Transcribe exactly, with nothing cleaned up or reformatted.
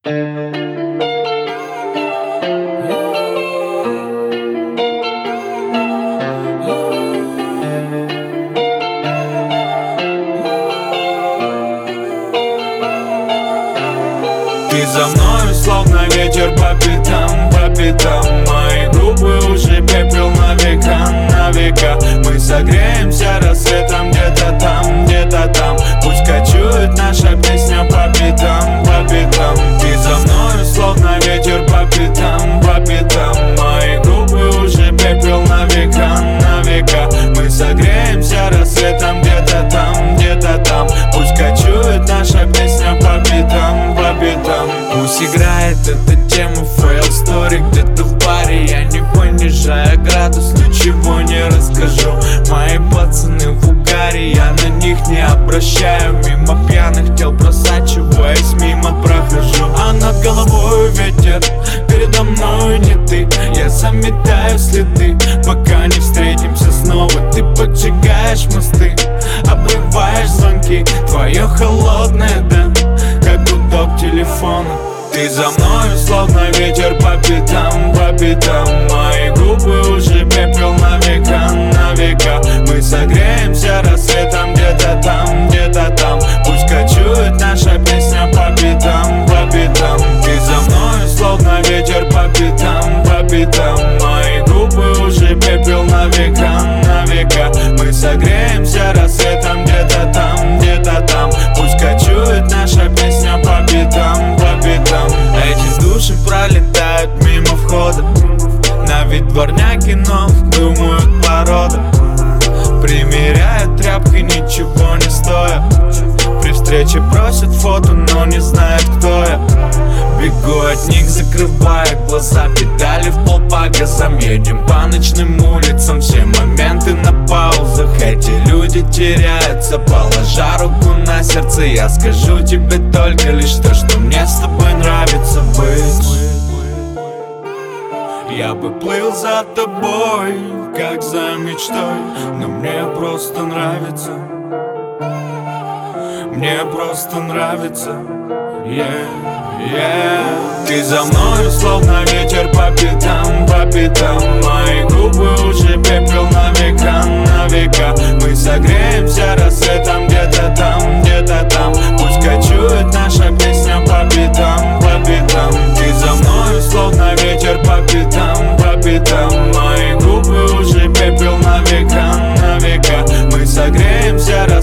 Ты за мною, словно ветер по пятам, по пятам. Мои губы уже пепел на века, на века. Мы согреемся рассветом где-то там, где-то там. Пусть кочует наша песня по пятам, по пятам. Ты за мною, словно ветер по пятам, по пятам. Мои губы уже пепел на века, на века. Мы согреемся рассветом где-то там, где-то там. Пусть кочует наша песня по пятам, по пятам. Пусть играет эта тема fail story где-то в баре. Я не понижая градус, ничего не расскажу. Мои пацаны в угаре, я на них не обращаю. Мимо пьяных тел просачиваясь, мимо прохожу. А над головой ветер, передо мною не ты. Я заметаю следы, пока не встретимся снова. Ты поджигаешь мосты, обрываешь звонки. Твое холодное, да, как гудок телефона. Ты за мною, словно ветер по пятам, по пятам. Мои губы уже пепел на века, на века. Мы согреемся рассветом где-то там, где-то там. Пусть кочует наша песня по пятам, по пятам. Ты за мною, словно ветер по пятам, по пятам. Мои губы уже пепел на века, на века. Мы согреемся рассветом где-то там, где-то там. Пусть кочует наша песня по пятам, по пятам. Эти души пролетают мимо входа. На вид дворняги, но думают порода. Примеряют тряпки, ничего не стоя. При встрече просят фото, но не знают, кто я. Бегу от них, закрывая глаза. Педали в пол по газам. Едем по ночным улицам, все моменты на паузах. Эти люди теряются, положа руку на сердце. Я скажу тебе только лишь то, что мне с тобой нравится быть. Я бы плыл за тобой, как за мечтой, но мне просто нравится. Мне просто нравится, yeah, yeah. Ты за мною, словно ветер по пятам, по пятам. Мои губы уже пепел на века, на века. Мы согреемся рассветом где-то там, где-то там. Пусть кочует наша песня по пятам, по пятам. Ты за мною, словно ветер по пятам, по пятам. Мои губы уже пепел на века, на века. Мы согреемся рассветом